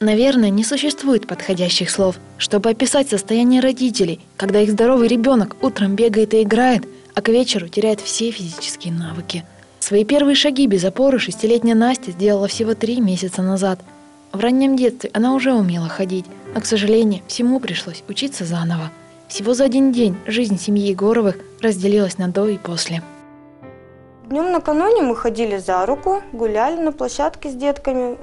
Наверное, не существует подходящих слов, чтобы описать состояние родителей, когда их здоровый ребенок утром бегает и играет, а к вечеру теряет все физические навыки. Свои первые шаги без опоры 6-летняя Настя сделала всего 3 месяца назад. В раннем детстве она уже умела ходить, но, к сожалению, всему пришлось учиться заново. Всего за один день жизнь семьи Егоровых разделилась на до и после. Днем накануне мы ходили за руку, гуляли на площадке с детками.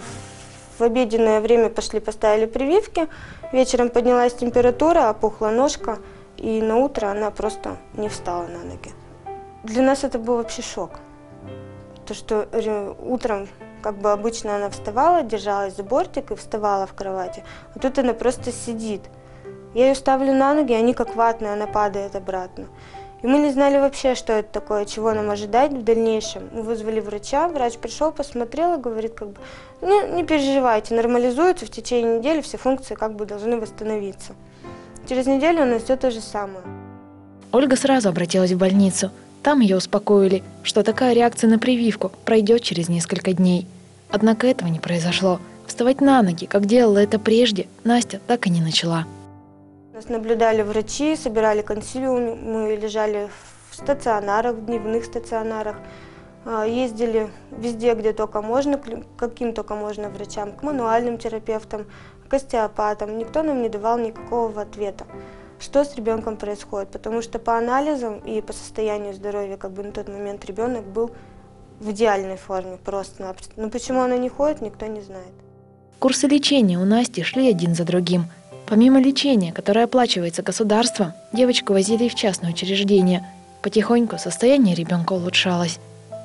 В обеденное время пошли, поставили прививки. Вечером поднялась температура, опухла ножка, и на утро она просто не встала на ноги. Для нас это был вообще шок. То, что утром, как бы обычно, она вставала, держалась за бортик и вставала в кровати. А тут она просто сидит. Я ее ставлю на ноги, они как ватные, она падает обратно. И мы не знали вообще, что это такое, чего нам ожидать в дальнейшем. Мы вызвали врача, врач пришел, посмотрел и говорит, не переживайте, нормализуется, в течение недели все функции должны восстановиться. Через неделю у нас все то же самое. Ольга сразу обратилась в больницу. Там ее успокоили, что такая реакция на прививку пройдет через несколько дней. Однако этого не произошло. Вставать на ноги, как делала это прежде, Настя так и не начала. Нас наблюдали врачи, собирали консилиум, мы лежали в стационарах, в дневных стационарах, ездили везде, где только можно, к каким только можно врачам, к мануальным терапевтам, к остеопатам. Никто нам не давал никакого ответа, что с ребенком происходит, потому что по анализам и по состоянию здоровья на тот момент ребенок был в идеальной форме просто-напросто. Но почему она не ходит, никто не знает. Курсы лечения у Насти шли один за другим. Помимо лечения, которое оплачивается государством, девочку возили в частное учреждение. Потихоньку состояние ребенка улучшалось.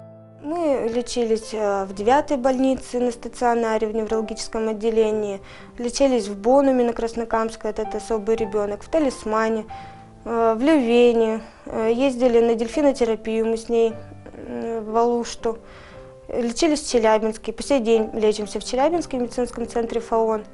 Мы лечились в 9-й больнице на стационаре, в неврологическом отделении, лечились в Бонуме на Краснокамской, это особый ребенок, в Талисмане, в Лювене, ездили на дельфинотерапию мы с ней в Алушту, лечились в Челябинске, по сей день лечимся в Челябинском медицинском центре ФАОН.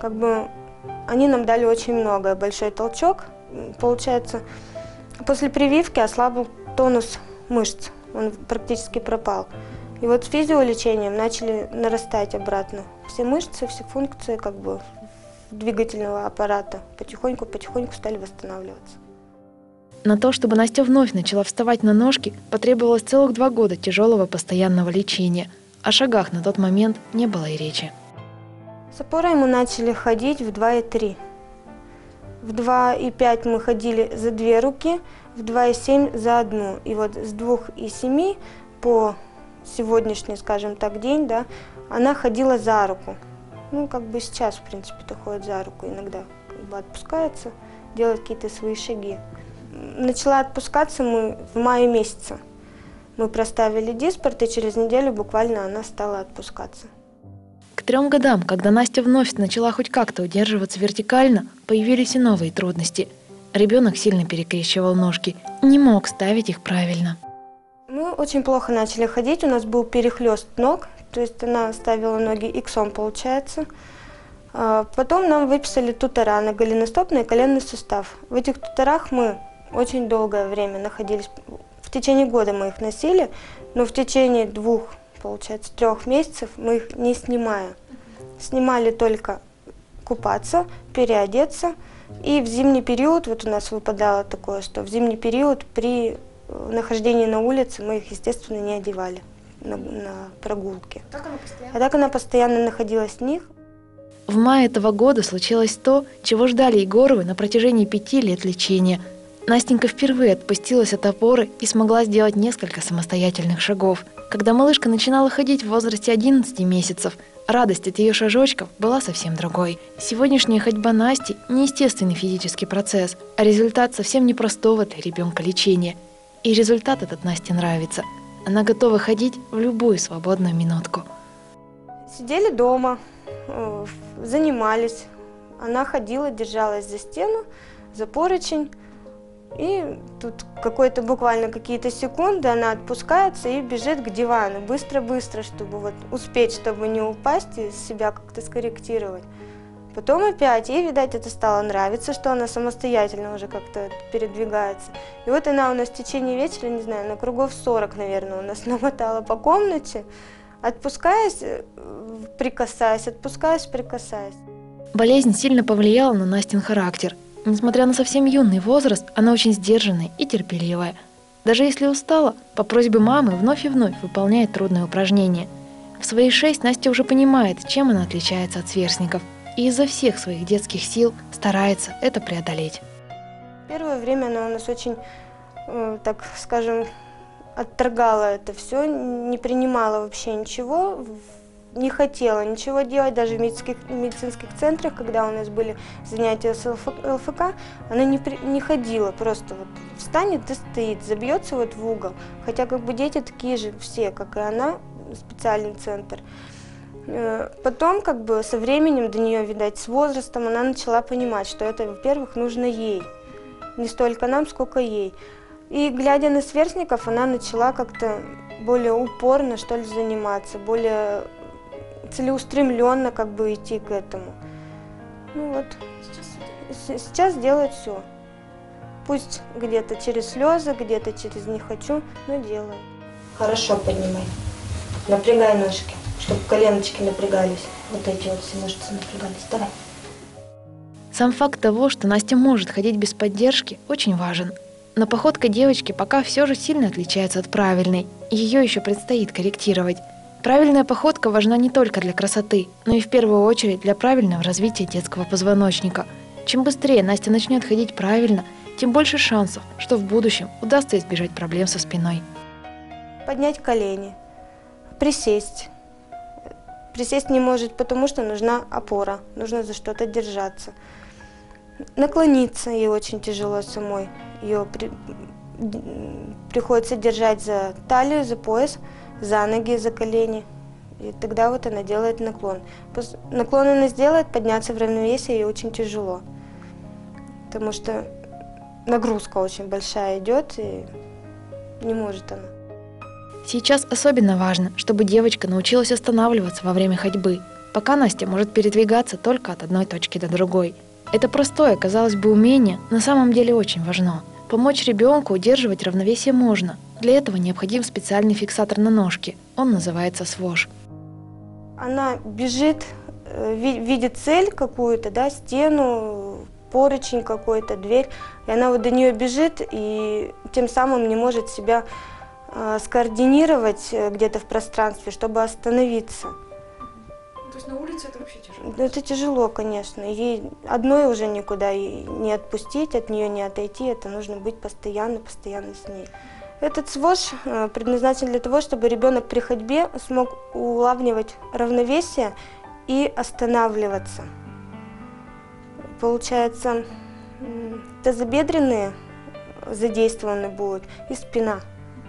Они нам дали очень многое, большой толчок. Получается, после прививки ослабл тонус мышц, он практически пропал. И вот с физиолечением начали нарастать обратно все мышцы, все функции двигательного аппарата. Потихоньку стали восстанавливаться. На то, чтобы Настя вновь начала вставать на ножки, потребовалось целых 2 года тяжелого постоянного лечения. О шагах на тот момент не было и речи. С опорой мы начали ходить в 2,3. В 2,5 мы ходили за 2 руки, в 2,7 за 1. И вот с 2,7 по сегодняшний, скажем так, день, она ходила за руку. Сейчас, в принципе-то, ходит за руку иногда. Отпускается, делает какие-то свои шаги. Начала отпускаться мы в мае месяце. Мы проставили диспорт, и через неделю буквально она стала отпускаться. К 3 годам, когда Настя вновь начала хоть как-то удерживаться вертикально, появились и новые трудности. Ребенок сильно перекрещивал ножки, не мог ставить их правильно. Мы очень плохо начали ходить, у нас был перехлёст ног, то есть она ставила ноги иксом, получается. Потом нам выписали тутора на голеностопный и коленный сустав. В этих туторах мы очень долгое время находились, в течение года мы их носили, но в течение 2, получается, 3 месяцев мы их не снимая. Снимали только купаться, переодеться. И в зимний период, вот у нас выпадало такое, что в зимний период при нахождении на улице мы их, естественно, не одевали на прогулке. А так она постоянно находилась в них. В мае этого года случилось то, чего ждали Егоровы на протяжении 5 лет лечения. Настенька впервые отпустилась от опоры и смогла сделать несколько самостоятельных шагов. Когда малышка начинала ходить в возрасте 11 месяцев, радость от ее шажочков была совсем другой. Сегодняшняя ходьба Насти – не естественный физический процесс, а результат совсем непростого для ребенка лечения. И результат этот Насте нравится. Она готова ходить в любую свободную минутку. Сидели дома, занимались. Она ходила, держалась за стену, за поручень. И тут буквально какие-то секунды она отпускается и бежит к дивану. Быстро-быстро, чтобы успеть, чтобы не упасть и себя как-то скорректировать. Потом опять, ей, видать, это стало нравиться, что она самостоятельно уже как-то передвигается. И вот она у нас в течение вечера, не знаю, на кругов 40, наверное, у нас намотала по комнате. Отпускаясь, прикасаясь, отпускаясь, прикасаясь. Болезнь сильно повлияла на Настин характер. Несмотря на совсем юный возраст, она очень сдержанная и терпеливая. Даже если устала, по просьбе мамы вновь и вновь выполняет трудные упражнения. В свои 6 Настя уже понимает, чем она отличается от сверстников, и изо всех своих детских сил старается это преодолеть. Первое время она у нас очень, так скажем, отторгала это все, не принимала вообще ничего, не хотела ничего делать, даже в медицинских центрах, когда у нас были занятия с ЛФК, она не ходила, просто вот встанет и стоит, забьется вот в угол. Хотя как бы дети такие же все, как и она, специальный центр. Потом как бы со временем до нее, видать, с возрастом она начала понимать, что это, во-первых, нужно ей, не столько нам, сколько ей. И глядя на сверстников, она начала как-то более упорно, что ли, заниматься, более целеустремленно как бы идти к этому. Ну вот, сейчас делает все. Пусть где-то через слезы, где-то через не хочу, но делает. Хорошо поднимай. Напрягай ножки, чтобы коленочки напрягались. Вот эти вот все мышцы напрягались. Давай. Сам факт того, что Настя может ходить без поддержки, очень важен. Но походка девочки пока все же сильно отличается от правильной, и ее еще предстоит корректировать. Правильная походка важна не только для красоты, но и в первую очередь для правильного развития детского позвоночника. Чем быстрее Настя начнет ходить правильно, тем больше шансов, что в будущем удастся избежать проблем со спиной. Поднять колени, присесть. Присесть не может, потому что нужна опора, нужно за что-то держаться. Наклониться ей очень тяжело самой. Ее приходится держать за талию, за пояс, за ноги, за колени. И тогда вот она делает наклон. Наклон она сделает, подняться в равновесие ей очень тяжело. Потому что нагрузка очень большая идет, и не может она. Сейчас особенно важно, чтобы девочка научилась останавливаться во время ходьбы. Пока Настя может передвигаться только от одной точки до другой. Это простое, казалось бы, умение на самом деле очень важно. Помочь ребенку удерживать равновесие можно. Для этого необходим специальный фиксатор на ножке. Он называется свош. Она бежит, видит цель какую-то, да, стену, поручень какой-то, дверь. И она вот до нее бежит и тем самым не может себя скоординировать где-то в пространстве, чтобы остановиться. То есть на улице это вообще тяжело? Это тяжело, конечно. Ей одной уже никуда не отпустить, от нее не отойти. Это нужно быть постоянно с ней. Этот свош предназначен для того, чтобы ребенок при ходьбе смог улавливать равновесие и останавливаться. Получается, тазобедренные задействованы будут и спина.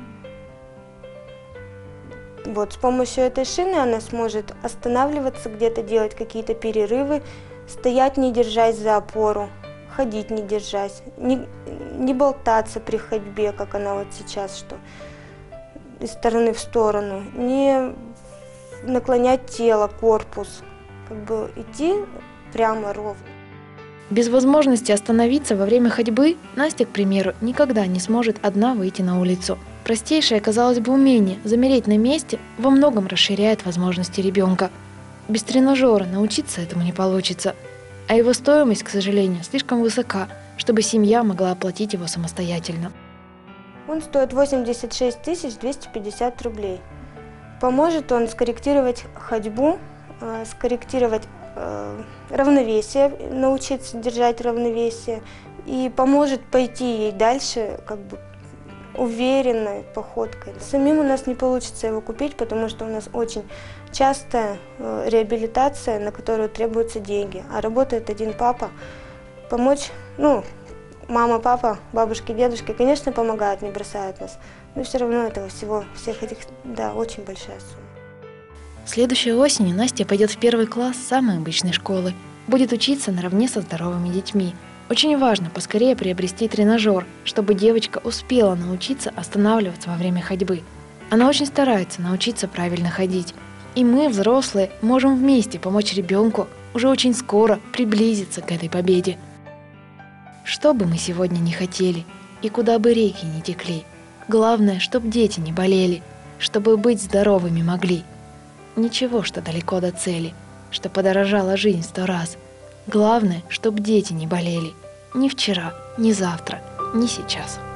Вот, с помощью этой шины она сможет останавливаться, где-то делать какие-то перерывы, стоять, не держась за опору, ходить, не держась, не болтаться при ходьбе, как она вот сейчас, что из стороны в сторону, не наклонять тело, корпус, как бы идти прямо, ровно. Без возможности остановиться во время ходьбы Настя, к примеру, никогда не сможет одна выйти на улицу. Простейшее, казалось бы, умение замереть на месте во многом расширяет возможности ребенка. Без тренажера научиться этому не получится, а его стоимость, к сожалению, слишком высока, чтобы семья могла оплатить его самостоятельно. Он стоит 86 250 рублей. Поможет он скорректировать ходьбу, скорректировать равновесие, научиться держать равновесие, и поможет пойти ей дальше как бы уверенной походкой. Самим у нас не получится его купить, потому что у нас очень частая реабилитация, на которую требуются деньги, а работает один папа. Помочь, мама, папа, бабушки, дедушки, конечно, помогают, не бросают нас, но все равно этого всех этих, да, очень большая сумма. Следующей осенью Настя пойдет в 1 класс самой обычной школы. Будет учиться наравне со здоровыми детьми. Очень важно поскорее приобрести тренажер, чтобы девочка успела научиться останавливаться во время ходьбы. Она очень старается научиться правильно ходить. И мы, взрослые, можем вместе помочь ребенку уже очень скоро приблизиться к этой победе. Что бы мы сегодня не хотели и куда бы реки не текли, главное, чтобы дети не болели, чтобы быть здоровыми могли. Ничего, что далеко до цели, что подорожала жизнь 100 раз. Главное, чтоб дети не болели. Ни вчера, ни завтра, ни сейчас.